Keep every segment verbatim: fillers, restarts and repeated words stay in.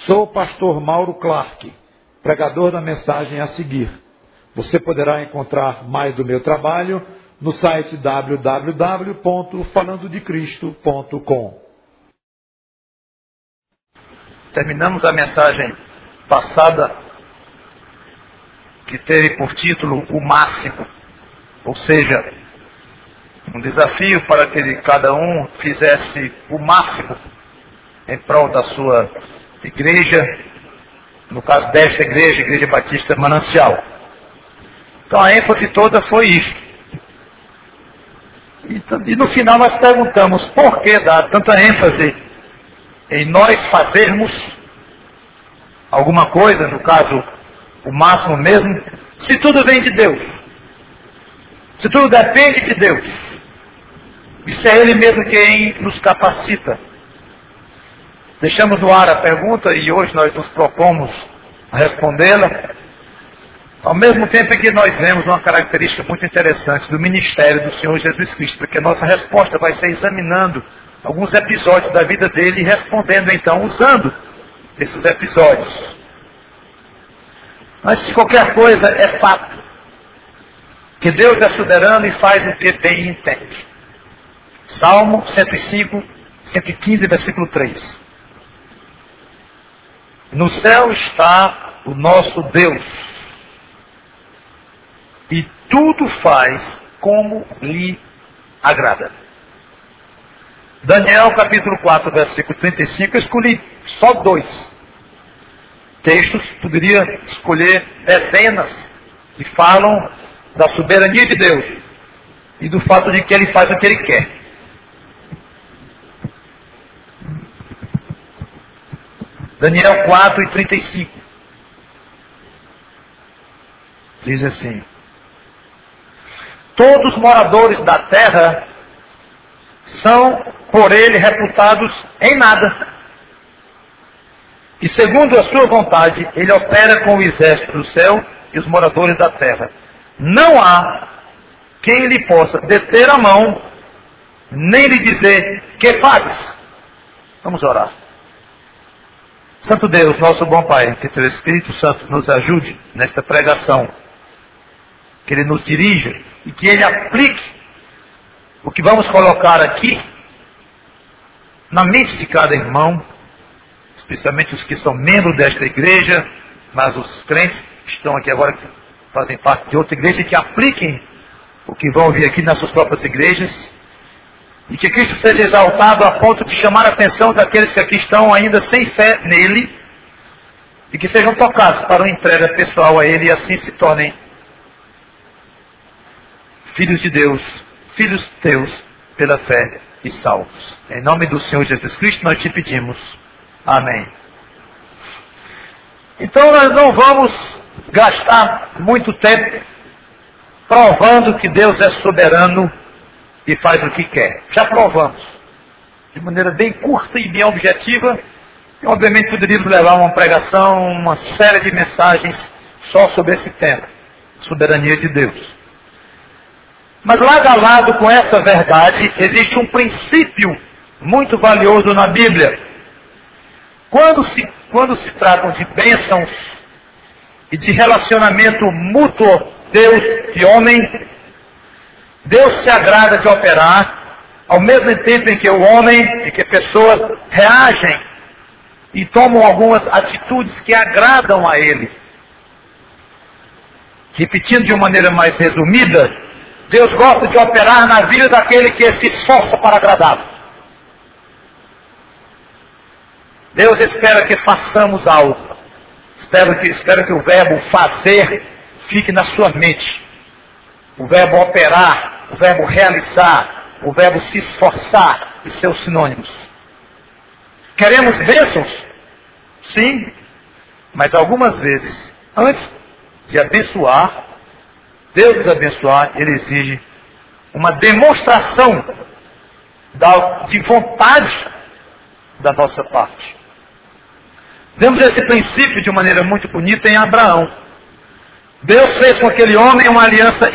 Sou o pastor Mauro Clark, pregador da mensagem a seguir. Você poderá encontrar mais do meu trabalho no site w w w ponto falando de cristo ponto com. Terminamos a mensagem passada, que teve por título o máximo, ou seja, um desafio para que cada um fizesse o máximo em prol da sua igreja, no caso desta igreja, Igreja Batista Manancial. Então a ênfase toda foi isso. E, e no final nós perguntamos por que dar tanta ênfase em nós fazermos alguma coisa, no caso o máximo mesmo, se tudo vem de Deus, se tudo depende de Deus, e se é Ele mesmo quem nos capacita. Deixamos no ar a pergunta e hoje nós nos propomos respondê-la, ao mesmo tempo em que nós vemos uma característica muito interessante do ministério do Senhor Jesus Cristo, porque a nossa resposta vai ser examinando alguns episódios da vida dele e respondendo então, usando esses episódios. Mas se qualquer coisa é fato, que Deus é soberano e faz o que bem entende. Salmo cento e cinco, cento e quinze, versículo três. No céu está o nosso Deus, e tudo faz como lhe agrada. Daniel capítulo quatro, versículo trinta e cinco, eu escolhi só dois textos, poderia escolher dezenas que falam da soberania de Deus e do fato de que Ele faz o que Ele quer. Daniel quatro e trinta e cinco diz assim: todos os moradores da terra são por ele reputados em nada, e segundo a sua vontade ele opera com o exército do céu e os moradores da terra. Não há quem lhe possa deter a mão, nem lhe dizer: que fazes? Vamos orar. Santo Deus, nosso bom Pai, que teu Espírito Santo nos ajude nesta pregação, que Ele nos dirija e que Ele aplique o que vamos colocar aqui na mente de cada irmão, especialmente os que são membros desta igreja, mas os crentes que estão aqui agora, que fazem parte de outra igreja, que apliquem o que vão ouvir aqui nas suas próprias igrejas, e que Cristo seja exaltado a ponto de chamar a atenção daqueles que aqui estão ainda sem fé nele, e que sejam tocados para uma entrega pessoal a Ele, e assim se tornem filhos de Deus, filhos teus pela fé e salvos. Em nome do Senhor Jesus Cristo nós te pedimos. Amém. Então nós não vamos gastar muito tempo provando que Deus é soberano e faz o que quer. Já provamos. De maneira bem curta e bem objetiva. E obviamente poderíamos levar uma pregação, uma série de mensagens só sobre esse tema. Soberania de Deus. Mas lado a lado com essa verdade, existe um princípio muito valioso na Bíblia. Quando se, quando se tratam de bênçãos e de relacionamento mútuo Deus e homem, Deus se agrada de operar ao mesmo tempo em que o homem e que pessoas reagem e tomam algumas atitudes que agradam a Ele. Repetindo de uma maneira mais resumida, Deus gosta de operar na vida daquele que se esforça para agradá-lo. Deus espera que façamos algo. Espera que, espera que o verbo fazer fique na sua mente. O verbo operar, o verbo realizar, o verbo se esforçar e seus sinônimos. Queremos bênçãos? Sim. Mas algumas vezes, antes de abençoar, Deus nos abençoar, Ele exige uma demonstração de vontade da nossa parte. Vemos esse princípio de maneira muito bonita em Abraão. Deus fez com aquele homem uma aliança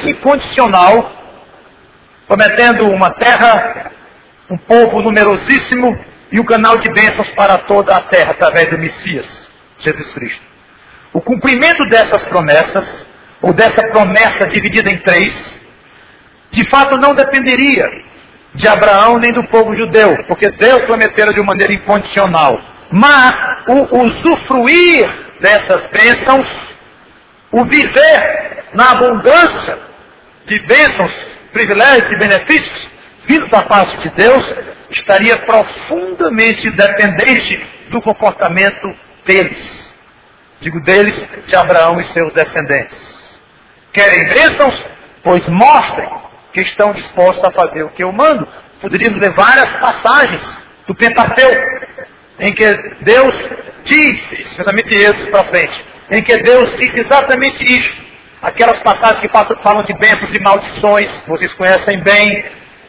incondicional, prometendo uma terra, um povo numerosíssimo e o canal de bênçãos para toda a terra através do Messias, Jesus Cristo. O cumprimento dessas promessas, ou dessa promessa dividida em três, de fato não dependeria de Abraão nem do povo judeu, porque Deus prometera de uma maneira incondicional. Mas o usufruir dessas bênçãos, o viver na abundância de bênçãos, privilégios e benefícios vindos da parte de Deus, estaria profundamente dependente do comportamento deles. Digo deles, de Abraão e seus descendentes. Querem bênçãos? Pois mostrem que estão dispostos a fazer o que eu mando. Poderíamos ler várias passagens do Pentateuco, em que Deus disse, especialmente esses para frente, em que Deus disse exatamente isso. Aquelas passagens que falam de bênçãos e maldições, vocês conhecem bem.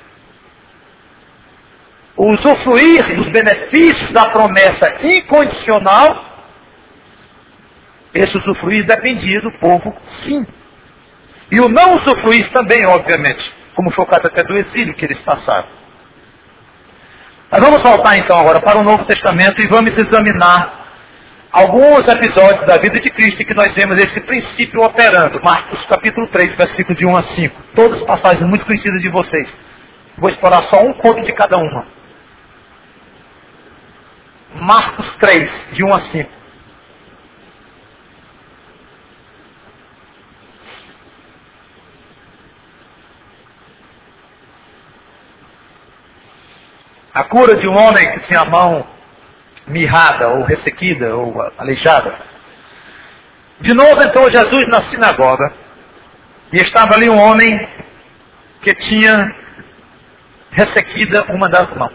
O usufruir dos benefícios da promessa incondicional, esse usufruir dependia do povo, sim. E o não usufruir também, obviamente, como foi o caso até do exílio que eles passaram. Mas vamos voltar então agora para o Novo Testamento e vamos examinar alguns episódios da vida de Cristo em que nós vemos esse princípio operando. Marcos capítulo três, versículo de um a cinco. Todas passagens muito conhecidas de vocês. Vou explorar só um ponto de cada uma. Marcos três, de um a cinco. A cura de um homem que tinha a mão mirrada, ou ressequida, ou aleijada. De novo entrou Jesus na sinagoga, e estava ali um homem que tinha ressequida uma das mãos.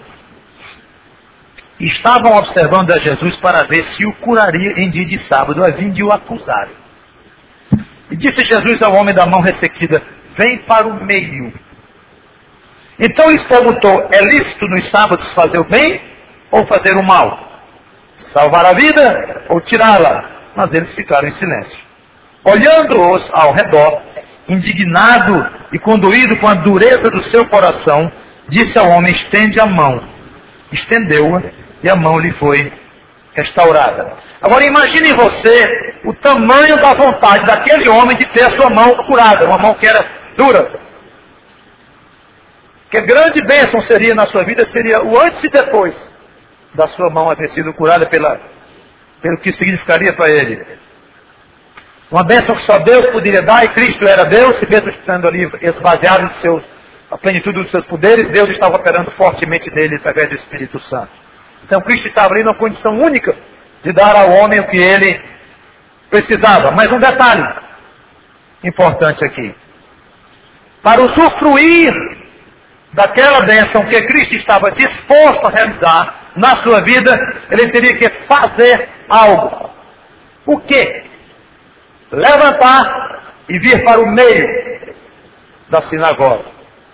E estavam observando a Jesus para ver se o curaria em dia de sábado, a fim de o acusarem. E disse Jesus ao homem da mão ressequida: vem para o meio. Então lhes perguntou: é lícito nos sábados fazer o bem ou fazer o mal? Salvar a vida ou tirá-la? Mas eles ficaram em silêncio. Olhando-os ao redor, indignado e conduído com a dureza do seu coração, disse ao homem: estende a mão. Estendeu-a e a mão lhe foi restaurada. Agora imagine você o tamanho da vontade daquele homem de ter a sua mão curada, uma mão que era dura. Que grande bênção seria na sua vida, seria o antes e depois da sua mão ter sido curada pela, pelo que significaria para ele. Uma bênção que só Deus poderia dar, e Cristo era Deus, e mesmo estando ali esvaziado de seus, a plenitude dos seus poderes, Deus estava operando fortemente nele através do Espírito Santo. Então Cristo estava ali numa condição única de dar ao homem o que ele precisava. Mas um detalhe importante aqui. Para usufruir daquela bênção que Cristo estava disposto a realizar na sua vida, ele teria que fazer algo. O quê? Levantar e vir para o meio da sinagoga.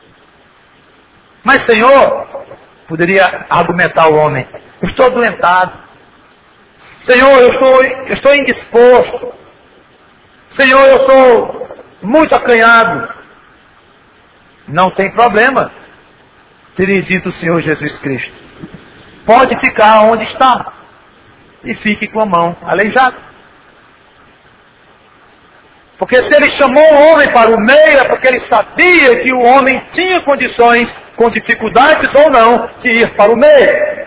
Mas, Senhor, poderia argumentar o homem, eu estou adoentado. Senhor, eu estou, eu estou indisposto. Senhor, eu sou muito acanhado. Não tem problema, teria dito o Senhor Jesus Cristo. Pode ficar onde está e fique com a mão aleijada. Porque se ele chamou o homem para o meio, é porque ele sabia que o homem tinha condições, com dificuldades ou não, de ir para o meio.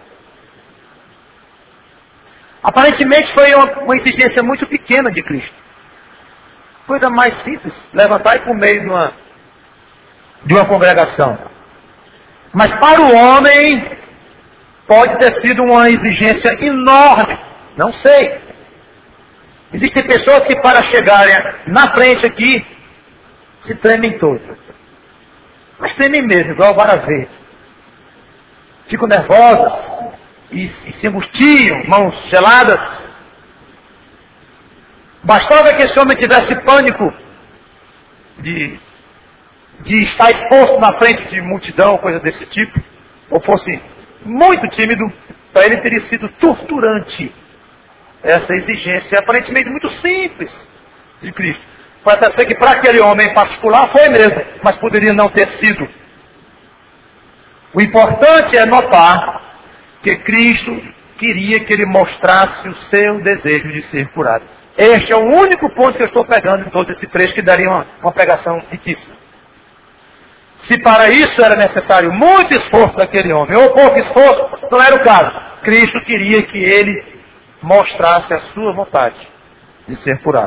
Aparentemente foi uma, uma exigência muito pequena de Cristo. Coisa mais simples, levantar e ir para o meio de uma, de uma congregação. Mas para o homem, pode ter sido uma exigência enorme. Não sei. Existem pessoas que para chegarem na frente aqui, se tremem todos. Mas tremem mesmo, igual o vara verde. Ficam nervosas e, e se angustiam, mãos geladas. Bastava que esse homem tivesse pânico de, de estar exposto na frente de multidão, coisa desse tipo, ou fosse muito tímido, para ele teria sido torturante essa exigência aparentemente muito simples de Cristo. Pode até ser que para aquele homem em particular foi mesmo, mas poderia não ter sido. O importante é notar que Cristo queria que ele mostrasse o seu desejo de ser curado. Este é o único ponto que eu estou pegando em todo esse trecho, que daria uma, uma pregação riquíssima. Se para isso era necessário muito esforço daquele homem, ou pouco esforço, não era o caso. Cristo queria que ele mostrasse a sua vontade de ser curado.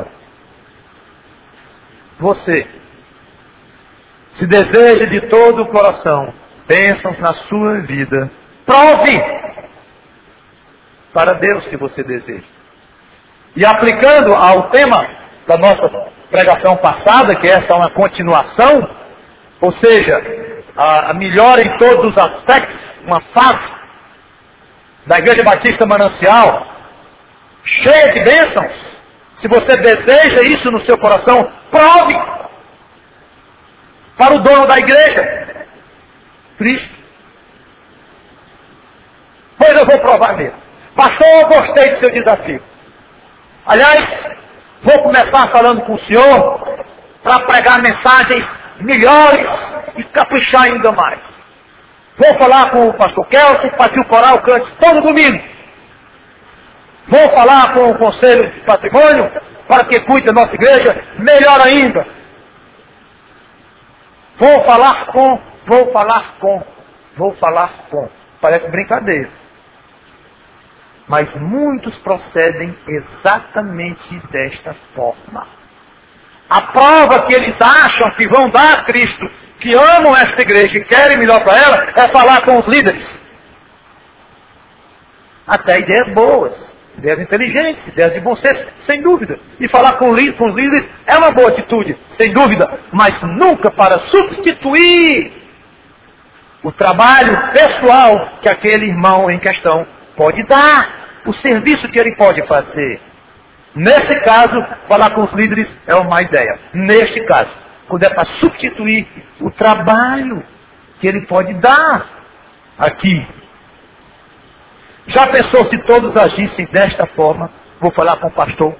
Você, se deseja de todo o coração bênçãos na sua vida, prove para Deus que você deseja. E aplicando ao tema da nossa pregação passada, que essa é uma continuação, ou seja, a, a melhora em todos os aspectos, uma fase da Igreja Batista Manancial, cheia de bênçãos. Se você deseja isso no seu coração, prove para o dono da igreja, Cristo. Pois eu vou provar mesmo. Pastor, eu gostei do seu desafio. Aliás, vou começar falando com o senhor para pregar mensagens melhores e caprichar ainda mais. Vou falar com o pastor Kelson para que o coral cante todo domingo. Vou falar com o Conselho de Patrimônio para que cuide da nossa igreja melhor ainda. Vou falar com, vou falar com, vou falar com. Parece brincadeira. Mas muitos procedem exatamente desta forma. A prova que eles acham que vão dar a Cristo, que amam esta igreja e querem melhor para ela, é falar com os líderes. Até ideias boas, ideias inteligentes, ideias de bom senso, sem dúvida. E falar com, com os líderes é uma boa atitude, sem dúvida, mas nunca para substituir o trabalho pessoal que aquele irmão em questão pode dar, o serviço que ele pode fazer. Nesse caso, falar com os líderes é uma má ideia. Neste caso, quando é para substituir o trabalho que ele pode dar aqui. Já pensou se todos agissem desta forma? Vou falar com o pastor.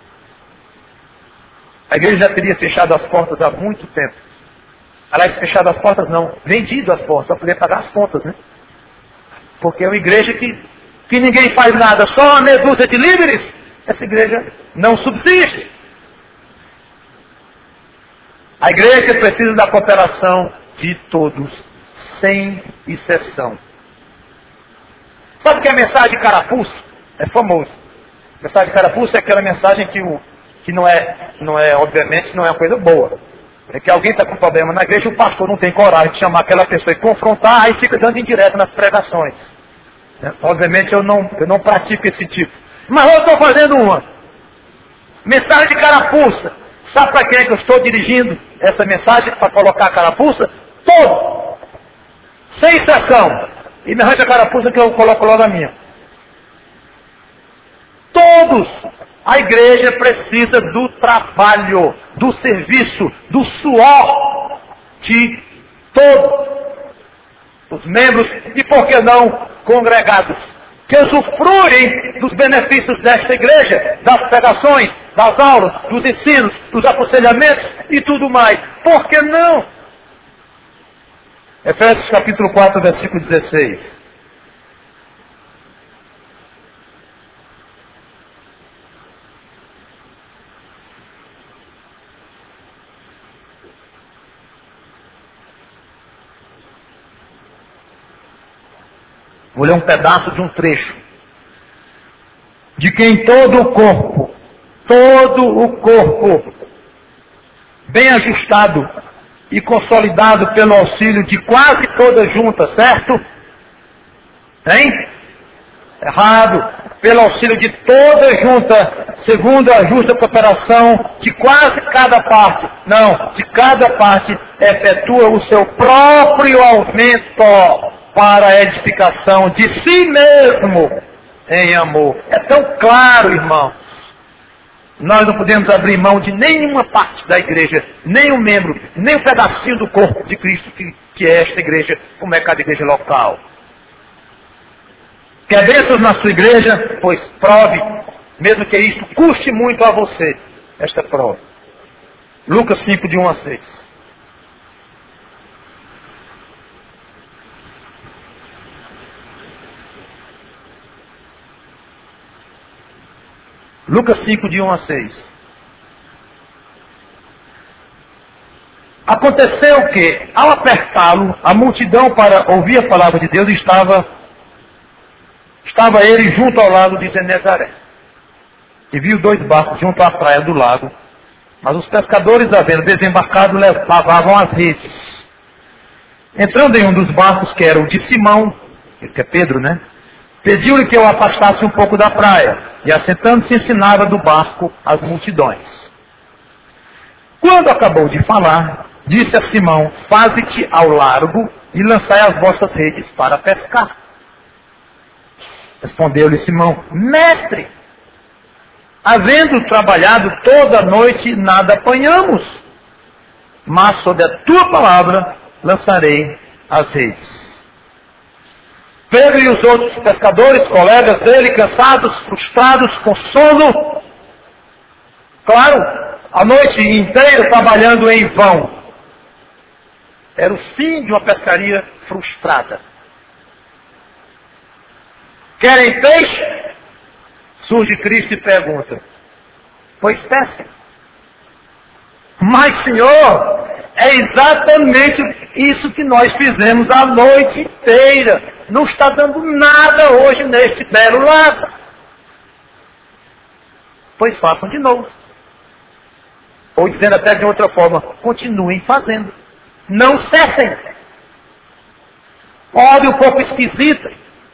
A igreja já teria fechado as portas há muito tempo. Aliás, fechado as portas não, vendido as portas, para poder pagar as contas, né? Porque é uma igreja que, que ninguém faz nada, só uma meia dúzia de líderes. Essa igreja não subsiste. A igreja precisa da cooperação de todos, sem exceção. Sabe o que é a mensagem carapuça? É famoso. A mensagem carapuça é aquela mensagem que, o, que não, é, não é, obviamente, não é uma coisa boa. É que alguém está com problema na igreja e o pastor não tem coragem de chamar aquela pessoa e confrontar, aí fica dando indireta nas pregações. É, obviamente eu não, eu não pratico esse tipo. Mas eu estou fazendo uma. Mensagem de carapuça. Sabe para quem é que eu estou dirigindo essa mensagem para colocar a carapuça? Todo. Sem exceção. E me arranja a carapuça que eu coloco logo a minha. Todos. A igreja precisa do trabalho, do serviço, do suor de todos os membros e, por que não, congregados, que usufruem dos benefícios desta igreja, das pregações, das aulas, dos ensinos, dos aconselhamentos e tudo mais. Por que não? Efésios capítulo quatro, versículo dezesseis. Vou ler um pedaço de um trecho. De quem todo o corpo, todo o corpo, bem ajustado e consolidado pelo auxílio de quase toda junta, certo? Hein? Errado. Pelo auxílio de toda junta, segundo a justa cooperação de quase cada parte. Não, de cada parte efetua o seu próprio aumento para a edificação de si mesmo em amor. É tão claro, irmãos. Nós não podemos abrir mão de nenhuma parte da igreja, nem um membro, nem um pedacinho do corpo de Cristo que, que é esta igreja, como é cada igreja local. Quer bênçãos na sua igreja? Pois prove, mesmo que isto custe muito a você, esta prova. Lucas cinco, de um a seis. Lucas cinco, de um a seis. Aconteceu que, ao apertá-lo, a multidão para ouvir a palavra de Deus estava, estava ele junto ao lago de Genezaré. E viu dois barcos junto à praia do lago, mas os pescadores, havendo desembarcado, lavavam as redes. Entrando em um dos barcos, que era o de Simão, que é Pedro, né? Pediu-lhe que eu afastasse um pouco da praia, e assentando-se ensinava do barco as multidões. Quando acabou de falar, disse a Simão: faze-te ao largo e lançai as vossas redes para pescar. Respondeu-lhe Simão: mestre, havendo trabalhado toda a noite, nada apanhamos, mas sob a tua palavra lançarei as redes. Pedro e os outros pescadores, colegas dele, cansados, frustrados, com sono, claro, a noite inteira trabalhando em vão. Era o fim de uma pescaria frustrada. Querem peixe? Surge Cristo e pergunta: pois pesca. Mas, Senhor, é exatamente isso que nós fizemos a noite inteira. Não está dando nada hoje neste belo lago. Pois façam de novo. Ou dizendo até de outra forma, continuem fazendo. Não cessem. Ordem um pouco esquisita.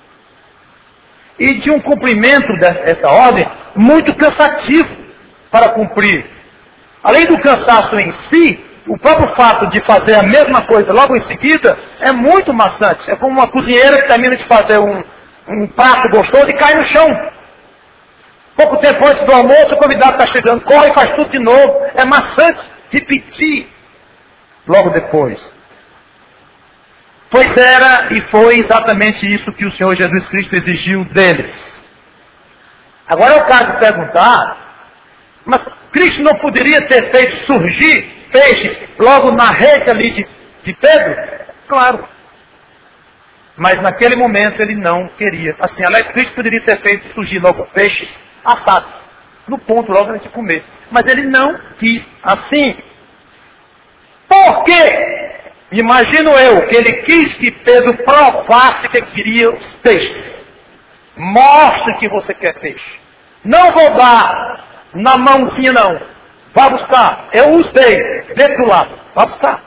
E de um cumprimento dessa ordem muito cansativo para cumprir. Além do cansaço em si, o próprio fato de fazer a mesma coisa logo em seguida é muito maçante. É como uma cozinheira que termina de fazer um, um prato gostoso e cai no chão. Pouco tempo antes do almoço, o convidado está chegando, corre e faz tudo de novo. É maçante repetir logo depois. Pois era e foi exatamente isso que o Senhor Jesus Cristo exigiu deles. Agora é o caso de perguntar, mas Cristo não poderia ter feito surgir peixes logo na rede ali de, de Pedro? Claro. Mas naquele momento ele não queria. Assim, aliás, Cristo poderia ter feito surgir logo peixes assados, no ponto logo antes de comer. Mas ele não quis assim. Por quê? Imagino eu que ele quis que Pedro provasse que queria os peixes. Mostre que você quer peixe. Não vou dar na mãozinha não. Vá buscar. Eu os dei. Dentro do lado. Vá buscar.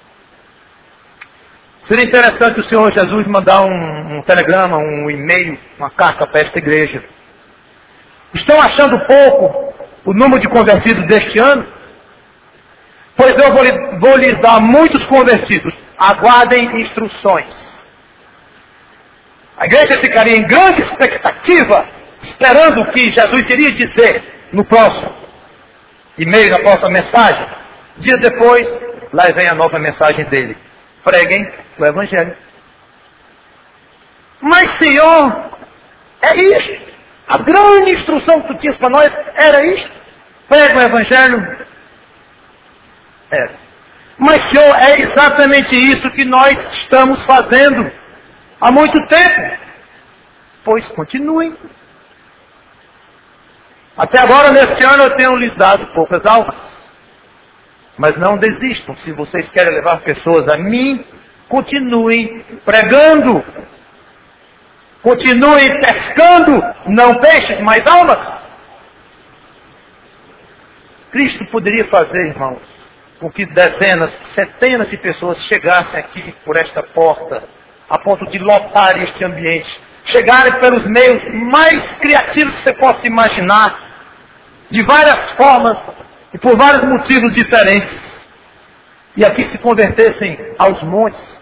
Seria interessante o Senhor Jesus mandar um, um telegrama, um e-mail, uma carta para esta igreja. Estão achando pouco o número de convertidos deste ano? Pois eu vou, vou lhes dar muitos convertidos. Aguardem instruções. A igreja ficaria em grande expectativa, esperando o que Jesus iria dizer no próximo e-mail, na próxima mensagem. Dias depois, lá vem a nova mensagem dele. Preguem o Evangelho. Mas, Senhor, é isso. A grande instrução que tu tinhas para nós era isso. Prega o Evangelho. Era. Mas, Senhor, é exatamente isso que nós estamos fazendo há muito tempo. Pois continuem. Até agora, nesse ano, eu tenho lhes dado poucas almas. Mas não desistam. Se vocês querem levar pessoas a mim, continuem pregando. Continuem pescando, não peixes, mas almas. Cristo poderia fazer, irmãos, com que dezenas, centenas de pessoas chegassem aqui por esta porta, a ponto de lotar este ambiente. Chegarem pelos meios mais criativos que você possa imaginar, de várias formas e por vários motivos diferentes. E aqui se convertessem aos montes.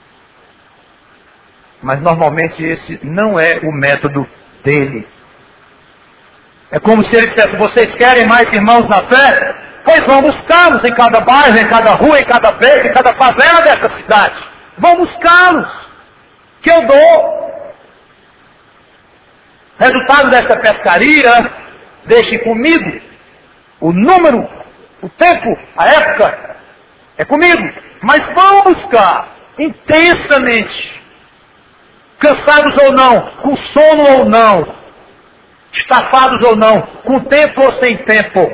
Mas normalmente esse não é o método dele. É como se ele dissesse: vocês querem mais irmãos na fé? Pois vão buscá-los em cada bairro, em cada rua, em cada beco, em cada favela dessa cidade. Vão buscá-los, que eu dou. Resultado desta pescaria, deixem comigo. O número, o tempo, a época, é comigo. Mas vão buscar intensamente, cansados ou não, com sono ou não, estafados ou não, com tempo ou sem tempo,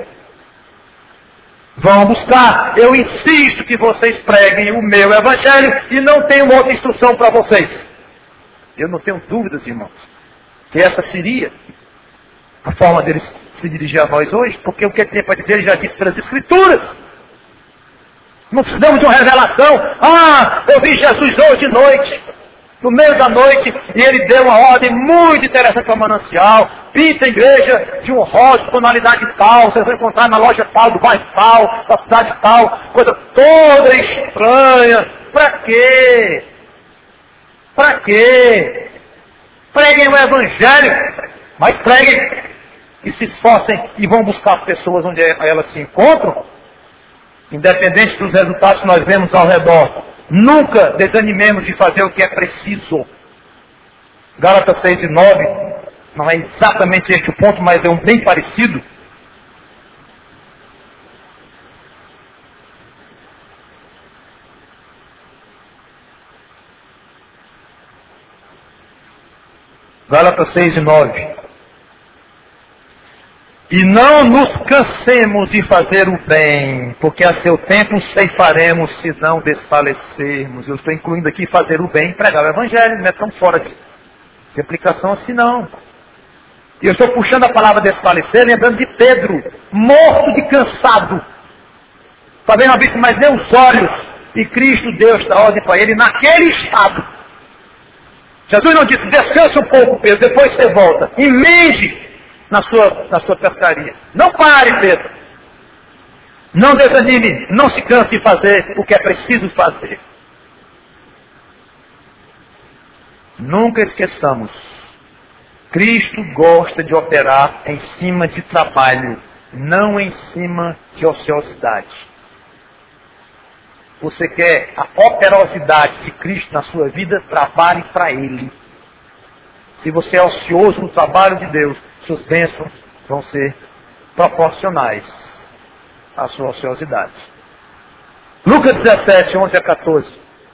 vão buscar. Eu insisto que vocês preguem o meu evangelho e não tenho outra instrução para vocês. Eu não tenho dúvidas, irmãos, que essa seria a forma deles se dirigir a nós hoje, porque o que ele tem para dizer ele já disse pelas Escrituras. Não precisamos de uma revelação. Ah, eu vi Jesus hoje de noite, no meio da noite, e ele deu uma ordem muito interessante para o manancial. Pinta a igreja de um rosa, tonalidade tal, você vai encontrar na loja tal, do bairro tal, da cidade tal, coisa toda estranha. Para quê? Para quê? Preguem o evangelho, mas preguem e se esforcem e vão buscar as pessoas onde elas se encontram, independente dos resultados que nós vemos ao redor. Nunca desanimemos de fazer o que é preciso. Gálatas seis e nove, não é exatamente este o ponto, mas é um bem parecido. Gálatas seis e nove. E não nos cansemos de fazer o bem, porque a seu tempo ceifaremos se não desfalecermos. Eu estou incluindo aqui fazer o bem e pregar o evangelho, não é tão fora de, de aplicação assim não. E eu estou puxando a palavra desfalecer, lembrando de Pedro, morto de cansado. Talvez não visse mais nem os olhos, e Cristo deu esta ordem para ele naquele estado. Jesus não disse, descansa um pouco, Pedro, depois você volta. Emende na sua, na sua pescaria. Não pare, Pedro. Não desanime, não se canse de fazer o que é preciso fazer. Nunca esqueçamos, Cristo gosta de operar em cima de trabalho, não em cima de ociosidade. Você quer a operosidade de Cristo na sua vida? Trabalhe para Ele. Se você é ocioso no trabalho de Deus, suas bênçãos vão ser proporcionais à sua ociosidade. Lucas dezessete, onze a quatorze.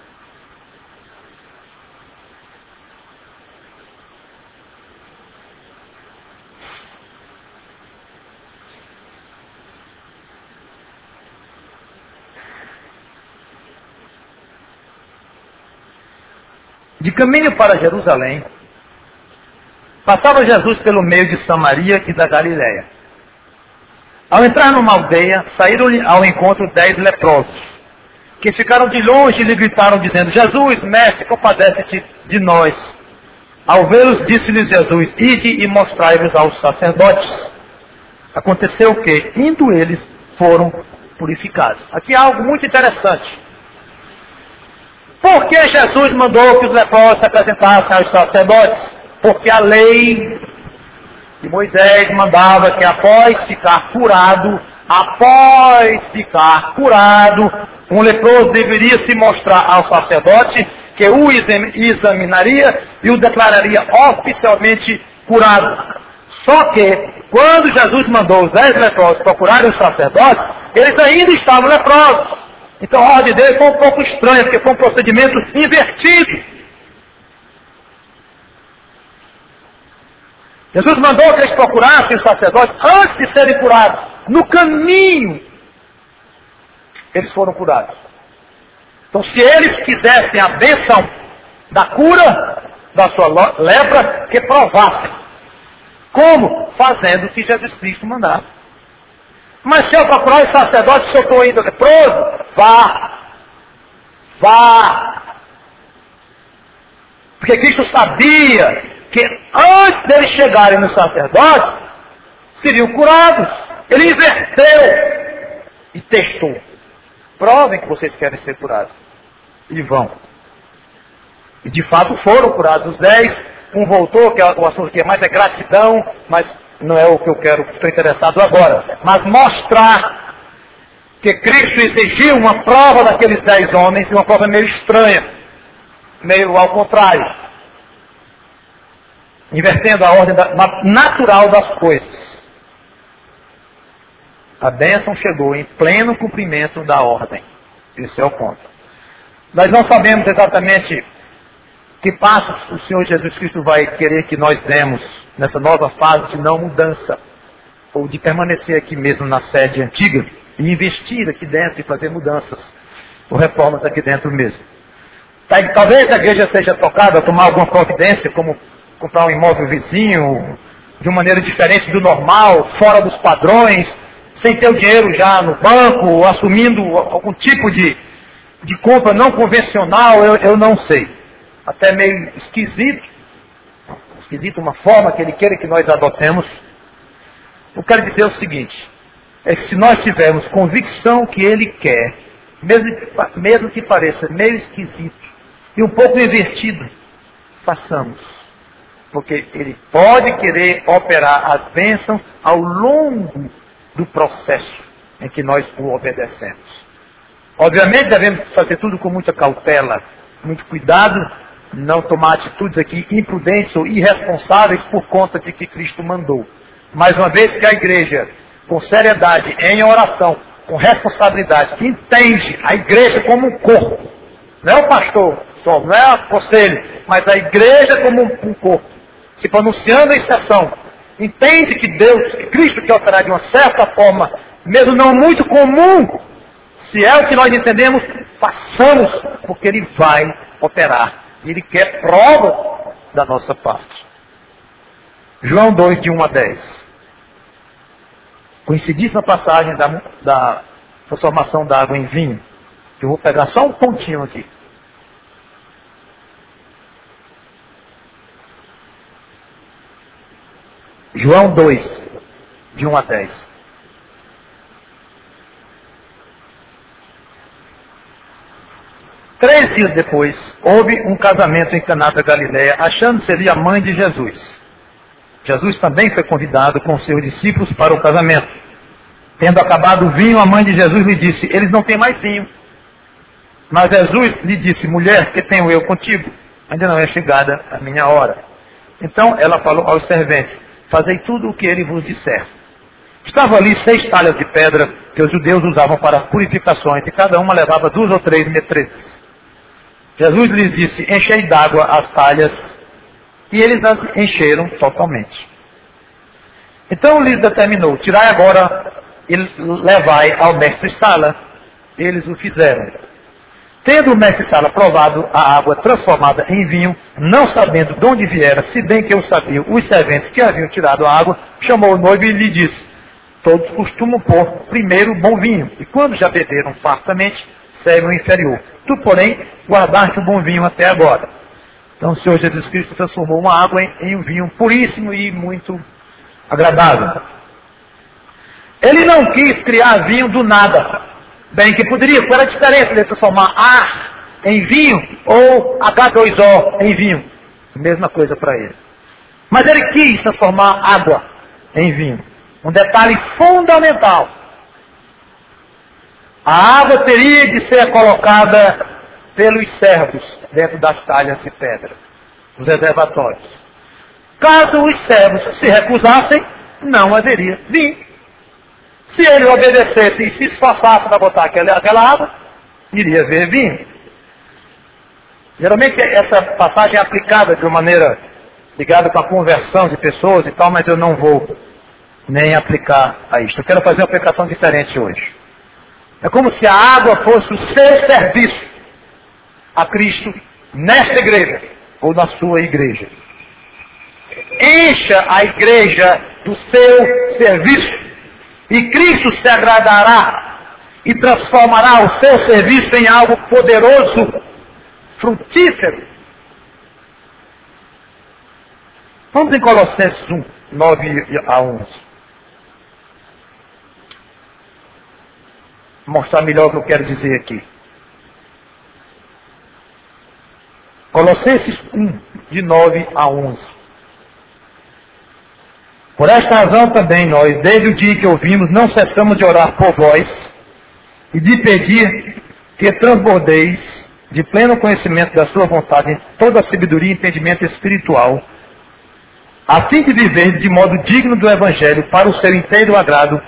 De caminho para Jerusalém, passava Jesus pelo meio de Samaria e da Galiléia. Ao entrar numa aldeia, saíram-lhe ao encontro dez leprosos, que ficaram de longe e lhe gritaram, dizendo, Jesus, mestre, compadece-te de nós. Ao vê-los, disse-lhes Jesus, ide e mostrai-vos aos sacerdotes. Aconteceu o quê? Indo eles, foram purificados. Aqui há algo muito interessante. Por que Jesus mandou que os leprosos se apresentassem aos sacerdotes? Porque a lei de Moisés mandava que após ficar curado, após ficar curado, um leproso deveria se mostrar ao sacerdote, que o examinaria e o declararia oficialmente curado. Só que, quando Jesus mandou os dez leprosos procurarem os sacerdotes, eles ainda estavam leprosos. Então a ordem dele foi um pouco estranha, porque foi um procedimento invertido. Jesus mandou que eles procurassem os sacerdotes antes de serem curados. No caminho, eles foram curados. Então, se eles quisessem a bênção da cura da sua lepra, que provassem. Como? Fazendo o que Jesus Cristo mandava. Mas se eu procurar os sacerdotes, se eu estou ainda leproso, vá. Vá. Porque Cristo sabia que antes deles chegarem nos sacerdotes, seriam curados. Ele inverteu e testou. Provem que vocês querem ser curados. E vão. E de fato foram curados os dez. Um voltou, que é o assunto que é mais é gratidão, mas não é o que eu quero, estou interessado agora. Mas mostrar que Cristo exigiu uma prova daqueles dez homens, uma prova meio estranha, meio ao contrário, invertendo a ordem da, natural das coisas. A bênção chegou em pleno cumprimento da ordem. Esse é o ponto. Nós não sabemos exatamente Que passos o Senhor Jesus Cristo vai querer que nós demos nessa nova fase de não mudança, ou de permanecer aqui mesmo na sede antiga e investir aqui dentro e fazer mudanças ou reformas aqui dentro mesmo. Talvez a igreja seja tocada a tomar alguma providência, como comprar um imóvel vizinho, de uma maneira diferente do normal, fora dos padrões, sem ter o dinheiro já no banco, ou assumindo algum tipo de, de compra não convencional, eu, eu não sei. Até meio esquisito, esquisito uma forma que ele queira que nós adotemos. Eu quero dizer o seguinte, é que se nós tivermos convicção que ele quer, mesmo que, mesmo que pareça meio esquisito e um pouco invertido, façamos. Porque ele pode querer operar as bênçãos ao longo do processo em que nós o obedecemos. Obviamente devemos fazer tudo com muita cautela, muito cuidado, não tomar atitudes aqui imprudentes ou irresponsáveis por conta de que Cristo mandou. Mas uma vez que a igreja, com seriedade, em oração, com responsabilidade, entende a igreja como um corpo, não é o pastor só, não é o conselho, mas a igreja como um, um corpo, se pronunciando em sessão, entende que Deus, que Cristo quer operar de uma certa forma, mesmo não muito comum, se é o que nós entendemos, façamos, porque Ele vai operar. Ele quer provas da nossa parte. João dois, de um a dez. Coincidíssima passagem da, da transformação da água em vinho, que eu vou pegar só um pontinho aqui. João dois, de um a dez. Três dias depois, houve um casamento em Caná da Galileia, achando-se ali a mãe de Jesus. Jesus também foi convidado com seus discípulos para o casamento. Tendo acabado o vinho, a mãe de Jesus lhe disse, eles não têm mais vinho. Mas Jesus lhe disse, mulher, que tenho eu contigo? Ainda não é chegada a minha hora. Então ela falou aos serventes, fazei tudo o que ele vos disser. Estavam ali seis talhas de pedra que os judeus usavam para as purificações, e cada uma levava duas ou três metretes. Jesus lhes disse, enchei d'água as talhas, e eles as encheram totalmente. Então lhes determinou, tirai agora e levai ao mestre-sala. Eles o fizeram. Tendo o mestre-sala provado a água transformada em vinho, não sabendo de onde viera, se bem que eu sabia, os serventes que haviam tirado a água, chamou o noivo e lhe disse, todos costumam pôr primeiro bom vinho, e quando já beberam fartamente, serve o inferior. Tu, porém, guardaste o bom vinho até agora. Então o Senhor Jesus Cristo transformou uma água em, em um vinho puríssimo e muito agradável. Ele não quis criar vinho do nada. Bem que poderia, qual era a diferença de transformar ar em vinho ou H dois O em vinho? Mesma coisa para ele. Mas ele quis transformar água em vinho. Um detalhe fundamental. A água teria de ser colocada pelos servos dentro das talhas de pedra, nos reservatórios. Caso os servos se recusassem, não haveria vinho. Se ele obedecesse e se esforçasse para botar aquela, aquela água, iria haver vinho. Geralmente essa passagem é aplicada de uma maneira ligada com a conversão de pessoas e tal, mas eu não vou nem aplicar a isto. Eu quero fazer uma aplicação diferente hoje. É como se a água fosse o seu serviço a Cristo nesta igreja ou na sua igreja. Encha a igreja do seu serviço e Cristo se agradará e transformará o seu serviço em algo poderoso, frutífero. Vamos em Colossenses um, nove a onze. Mostrar melhor o que eu quero dizer aqui. Colossenses um, de nove a onze. Por esta razão também nós, desde o dia que ouvimos, não cessamos de orar por vós e de pedir que transbordeis de pleno conhecimento da sua vontade em toda a sabedoria e entendimento espiritual, a fim de viver de modo digno do Evangelho para o seu inteiro agrado,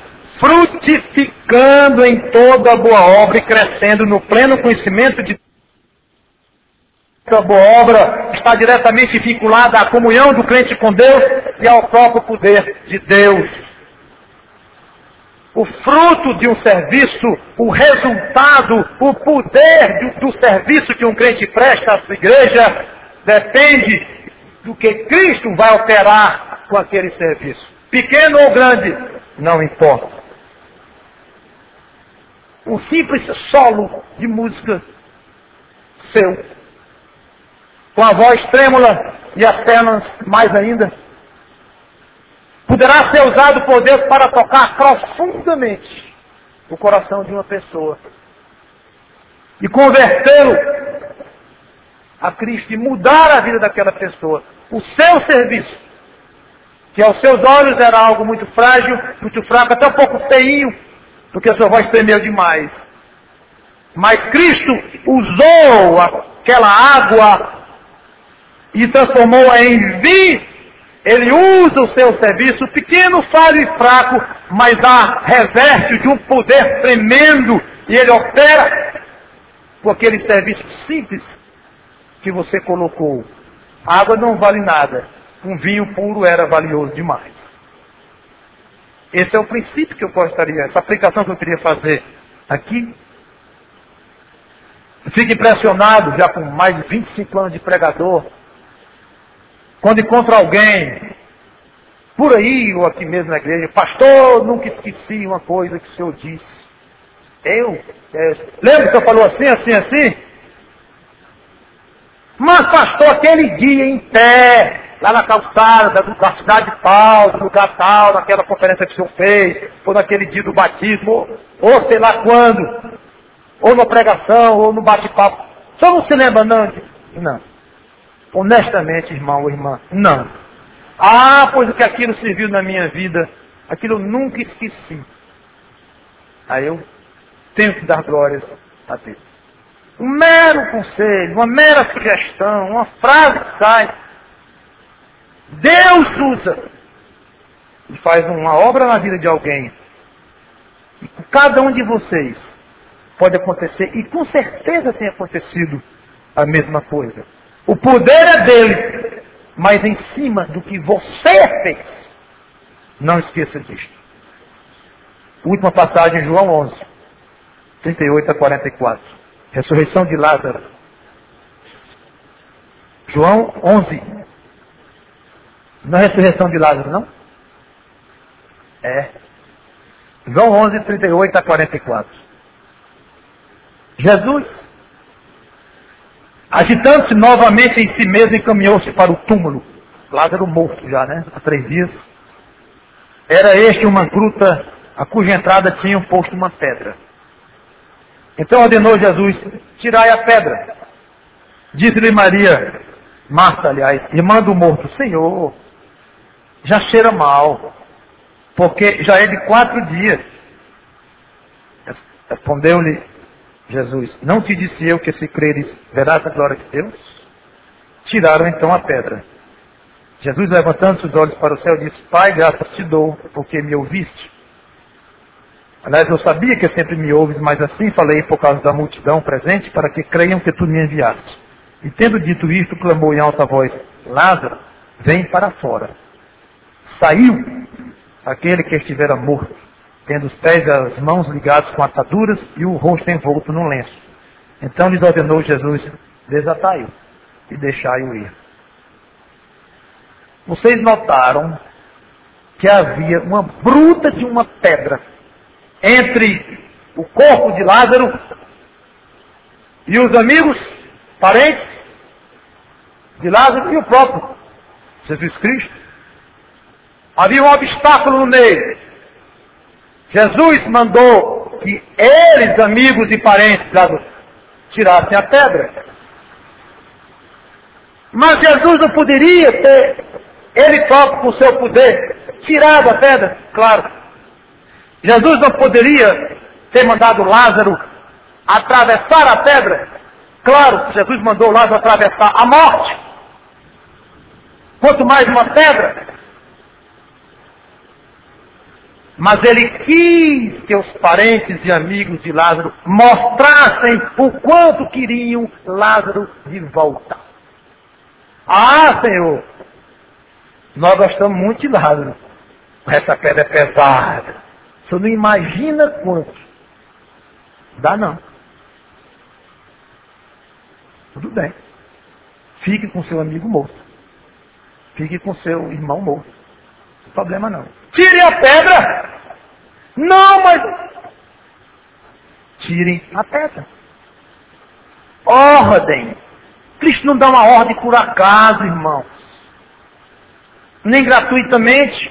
frutificando em toda a boa obra e crescendo no pleno conhecimento de A boa obra está diretamente vinculada à comunhão do crente com Deus e ao próprio poder de Deus. O fruto de um serviço, o resultado, o poder do, do serviço que um crente presta à sua igreja depende do que Cristo vai operar com aquele serviço. Pequeno ou grande, não importa. Um simples solo de música seu, com a voz trêmula e as pernas mais ainda, poderá ser usado por Deus para tocar profundamente o coração de uma pessoa e convertê-lo a Cristo e mudar a vida daquela pessoa. O seu serviço, que aos seus olhos era algo muito frágil, muito fraco, até um pouco feinho, porque a sua voz tremeu demais. Mas Cristo usou aquela água e transformou-a em vinho. Ele usa o seu serviço, pequeno, falho e fraco, mas a reverte de um poder tremendo, e ele opera com aquele serviço simples que você colocou. A água não vale nada, um vinho puro era valioso demais. Esse é o princípio que eu gostaria, essa aplicação que eu queria fazer aqui. Eu fico impressionado, já com mais de vinte e cinco anos de pregador, quando encontro alguém, por aí ou aqui mesmo na igreja, pastor, nunca esqueci uma coisa que o senhor disse. Eu? É, lembra que o senhor falou assim, assim, assim? Mas pastor, aquele dia em pé, lá na calçada da cidade de Paulo, no lugar tal, naquela conferência que o senhor fez, ou naquele dia do batismo, ou, ou sei lá quando, ou na pregação, ou no bate-papo. O senhor não se lembra não? Não. Honestamente, irmão ou irmã, não. Ah, pois o que aquilo serviu na minha vida, aquilo eu nunca esqueci. Aí eu tenho que dar glórias a Deus. Um mero conselho, uma mera sugestão, uma frase que sai. Deus usa e faz uma obra na vida de alguém. E com cada um de vocês pode acontecer, e com certeza tem acontecido a mesma coisa. O poder é dele, mas em cima do que você fez. Não esqueça disto. Última passagem, João onze, trinta e oito a quarenta e quatro. Ressurreição de Lázaro. João onze. Não é ressurreição de Lázaro, não? É. João onze, trinta e oito a quarenta e quatro. Jesus, agitando-se novamente em si mesmo, encaminhou-se para o túmulo. Lázaro morto já, né? Há três dias. Era este uma gruta a cuja entrada tinham posto uma pedra. Então ordenou Jesus, tirai a pedra. Disse-lhe Maria, Marta, aliás, irmã do morto, Senhor, já cheira mal, porque já é de quatro dias. Respondeu-lhe Jesus, não te disse eu que se creres, verás a glória de Deus? Tiraram então a pedra. Jesus, levantando os olhos para o céu, disse, Pai, graças te dou, porque me ouviste. Aliás, eu sabia que sempre me ouves, mas assim falei por causa da multidão presente, para que creiam que tu me enviaste. E tendo dito isto, clamou em alta voz, Lázaro, vem para fora. Saiu aquele que estivera morto, tendo os pés e as mãos ligados com ataduras e o rosto envolto num lenço. Então lhes ordenou Jesus, desatai-o e deixai-o ir. Vocês notaram que havia uma bruta de uma pedra entre o corpo de Lázaro e os amigos, parentes de Lázaro e o próprio Jesus Cristo. Havia um obstáculo no meio. Jesus mandou que eles, amigos e parentes de Lázaro, tirassem a pedra. Mas Jesus não poderia ter, ele próprio, com o seu poder, tirado a pedra? Claro. Jesus não poderia ter mandado Lázaro atravessar a pedra? Claro, Jesus mandou Lázaro atravessar a morte. Quanto mais uma pedra. Mas ele quis que os parentes e amigos de Lázaro mostrassem o quanto queriam Lázaro de volta. Ah, Senhor, nós gostamos muito de Lázaro. Essa pedra é pesada. Você não imagina quanto. Dá não. Tudo bem. Fique com seu amigo morto. Fique com seu irmão morto. Não tem problema não. Tirem a pedra! Não, mas... Tirem a pedra. Ordem. Cristo não dá uma ordem por acaso, irmãos. Nem gratuitamente.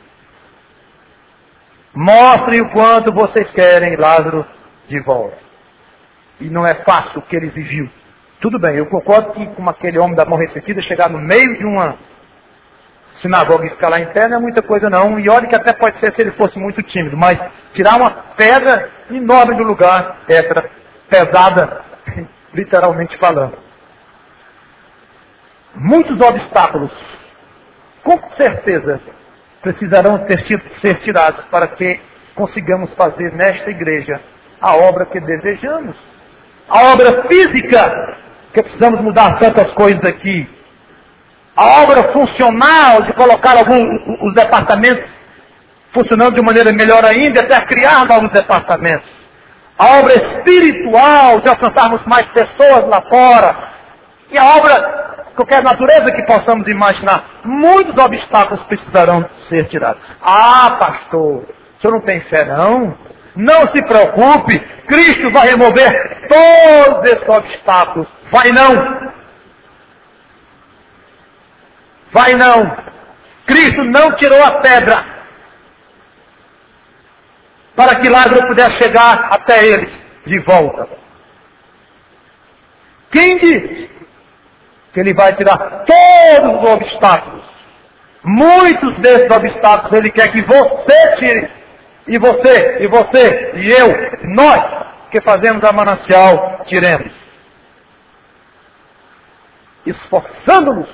Mostrem o quanto vocês querem Lázaro de volta. E não é fácil o que ele exigiu. Tudo bem, eu concordo que como aquele homem da mão ressentida chegar no meio de uma sinagoga e ficar lá em pé não é muita coisa não. E olha que até pode ser se ele fosse muito tímido, mas tirar uma pedra enorme do lugar, pedra pesada, literalmente falando. Muitos obstáculos, com certeza, precisarão ter, ser tirados para que consigamos fazer nesta igreja a obra que desejamos. A obra física, que precisamos mudar tantas coisas aqui. A obra funcional, de colocar alguns, os departamentos funcionando de maneira melhor ainda, até criar novos departamentos. A obra espiritual, de alcançarmos mais pessoas lá fora. E a obra, qualquer natureza que possamos imaginar. Muitos obstáculos precisarão ser tirados. Ah, pastor, o senhor não tem fé não? Não se preocupe, Cristo vai remover todos esses obstáculos. Vai não. Vai não. Cristo não tirou a pedra para que Lázaro pudesse chegar até eles de volta. Quem disse que ele vai tirar todos os obstáculos? Muitos desses obstáculos ele quer que você tire. E você, e você, e eu, nós que fazemos a manancial, tiremos. Esforçando-nos.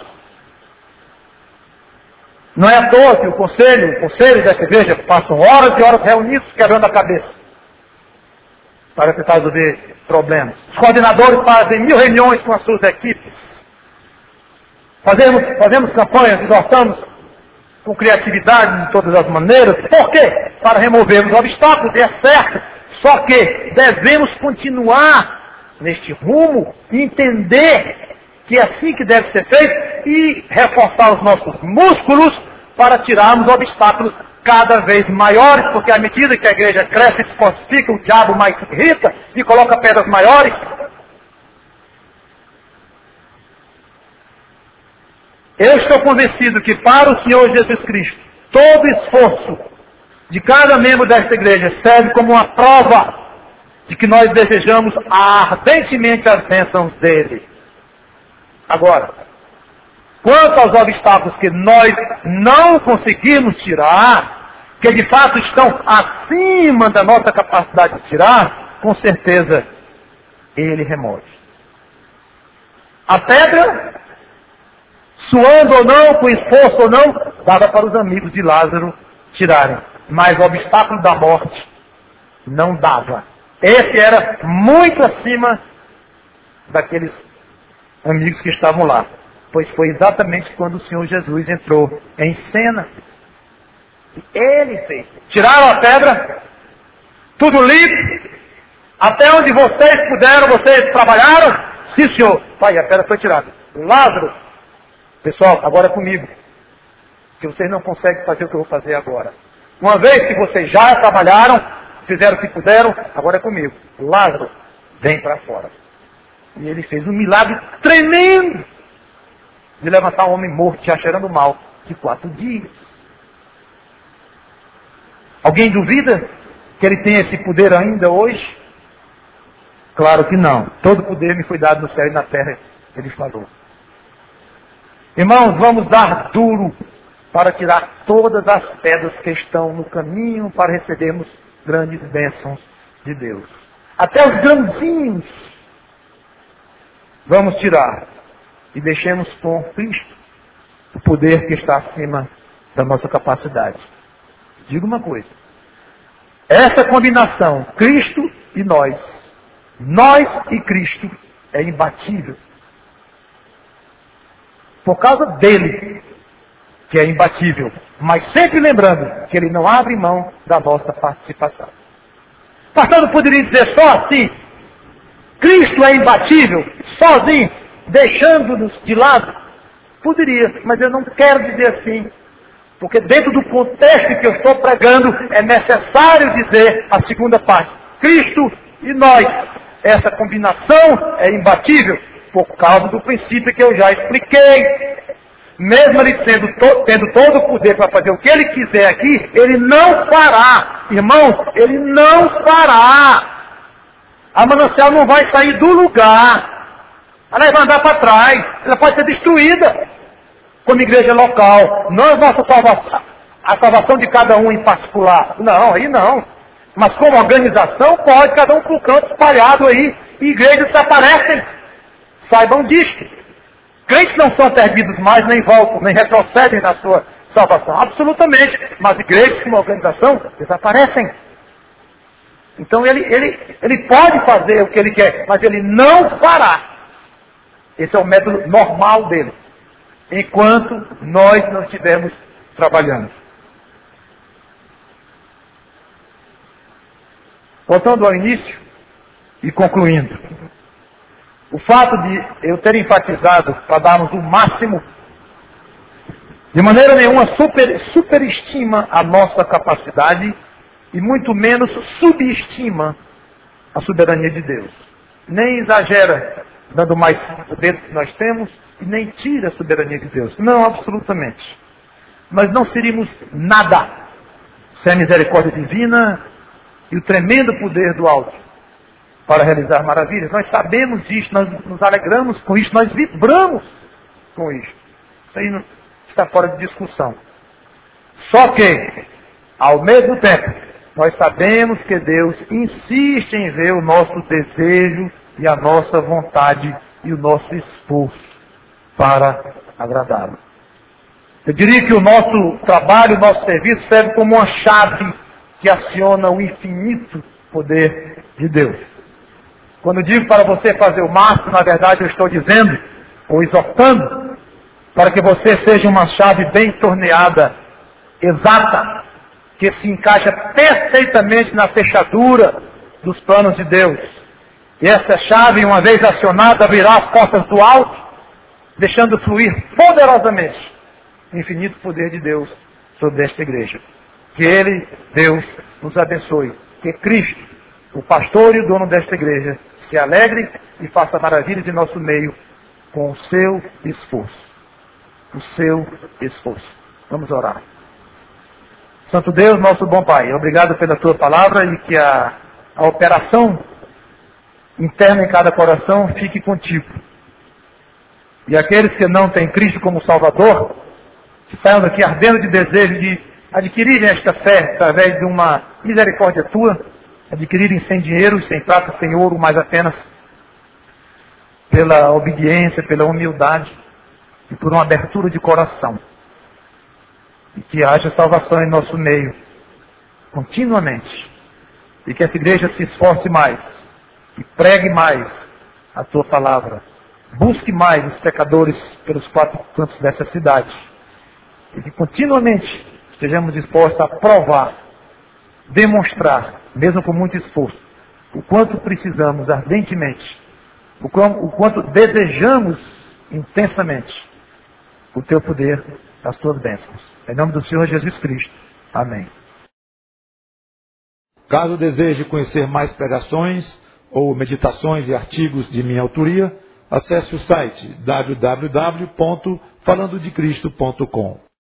Não é à toa que o conselho, o conselho dessa igreja passam horas e horas reunidos, quebrando a cabeça para tentar resolver problemas. Os coordenadores fazem mil reuniões com as suas equipes. Fazemos, fazemos campanhas, exortamos com criatividade de todas as maneiras. Por quê? Para removermos obstáculos, e é certo. Só que devemos continuar neste rumo, entender que é assim que deve ser feito e reforçar os nossos músculos para tirarmos obstáculos cada vez maiores, porque à medida que a igreja cresce e se fortifica, o diabo mais se irrita e coloca pedras maiores. Eu estou convencido que para o Senhor Jesus Cristo, todo esforço de cada membro desta igreja serve como uma prova de que nós desejamos ardentemente as bênçãos dele. Agora, quanto aos obstáculos que nós não conseguimos tirar, que de fato estão acima da nossa capacidade de tirar, com certeza ele remove. A pedra, suando ou não, com esforço ou não, dava para os amigos de Lázaro tirarem. Mas o obstáculo da morte não dava. Esse era muito acima daqueles amigos que estavam lá. Pois foi exatamente quando o Senhor Jesus entrou em cena. Ele fez. Tiraram a pedra, tudo limpo, até onde vocês puderam, vocês trabalharam? Sim, Senhor. Pai, a pedra foi tirada. Lázaro, pessoal, agora é comigo. Que vocês não conseguem fazer o que eu vou fazer agora. Uma vez que vocês já trabalharam, fizeram o que puderam, agora é comigo. Lázaro, vem para fora. E ele fez um milagre tremendo de levantar um homem morto, já cheirando mal, de quatro dias. Alguém duvida que ele tem esse poder ainda hoje? Claro que não. Todo poder me foi dado no céu e na terra, ele falou. Irmãos, vamos dar duro para tirar todas as pedras que estão no caminho para recebermos grandes bênçãos de Deus. Até os grãozinhos vamos tirar e deixemos com Cristo o poder que está acima da nossa capacidade. Diga uma coisa, Essa combinação, Cristo e nós, nós e Cristo, é imbatível. Por causa dele, que é imbatível. Mas sempre lembrando que ele não abre mão da nossa participação. Pastor, não poderia dizer só assim? Cristo é imbatível, sozinho, deixando-nos de lado? Poderia, mas eu não quero dizer assim. Porque dentro do contexto que eu estou pregando, é necessário dizer a segunda parte. Cristo e nós. Essa combinação é imbatível por causa do princípio que eu já expliquei. Mesmo ele tendo, to, tendo todo o poder para fazer o que ele quiser aqui, ele não fará. Irmãos, ele não fará. A manancial não vai sair do lugar. Ela vai andar para trás. Ela pode ser destruída como igreja local. Não a nossa salvação, a salvação de cada um em particular. Não, aí não. Mas como organização, pode, cada um por um canto espalhado aí. E igrejas desaparecem. Saibam disto. Crentes não são perdidos mais, nem voltam, nem retrocedem na sua salvação. Absolutamente. Mas igrejas como organização desaparecem. Então ele, ele, ele pode fazer o que ele quer, mas ele não fará. Esse é o método normal dele. Enquanto nós não estivermos trabalhando. Voltando ao início e concluindo. O fato de eu ter enfatizado para darmos o máximo, de maneira nenhuma super, superestima a nossa capacidade e muito menos subestima a soberania de Deus. Nem exagera, dando mais poder que nós temos, e nem tira a soberania de Deus. Não, absolutamente. Nós não seríamos nada sem a misericórdia divina e o tremendo poder do alto para realizar maravilhas. Nós sabemos disso, nós nos alegramos com isso, nós vibramos com isso. Isso aí não está fora de discussão. Só que, ao mesmo tempo, nós sabemos que Deus insiste em ver o nosso desejo e a nossa vontade e o nosso esforço para agradá-lo. Eu diria que o nosso trabalho, o nosso serviço serve como uma chave que aciona o infinito poder de Deus. Quando digo para você fazer o máximo, na verdade eu estou dizendo, ou exortando, para que você seja uma chave bem torneada, exata, que se encaixa perfeitamente na fechadura dos planos de Deus. E essa chave, uma vez acionada, abrirá as portas do alto, deixando fluir poderosamente o infinito poder de Deus sobre esta igreja. Que Ele, Deus, nos abençoe. Que Cristo, o pastor e o dono desta igreja, se alegre e faça maravilhas em nosso meio com o seu esforço. O seu esforço. Vamos orar. Santo Deus, nosso bom Pai, obrigado pela Tua palavra e que a, a operação interna em cada coração fique contigo. E aqueles que não têm Cristo como Salvador, que saiam daqui ardendo de desejo de adquirirem esta fé através de uma misericórdia Tua, adquirirem sem dinheiro, sem prata, sem ouro, mas apenas pela obediência, pela humildade e por uma abertura de coração. E que haja salvação em nosso meio, continuamente. E que essa igreja se esforce mais, e pregue mais a Tua palavra. Busque mais os pecadores pelos quatro cantos dessa cidade. E que continuamente estejamos dispostos a provar, demonstrar, mesmo com muito esforço, o quanto precisamos ardentemente, o quanto, o quanto desejamos intensamente o Teu poder, as Tuas bênçãos. Em nome do Senhor Jesus Cristo. Amém. Caso deseje conhecer mais pregações ou meditações e artigos de minha autoria, acesse o site w w w ponto falando de cristo ponto com.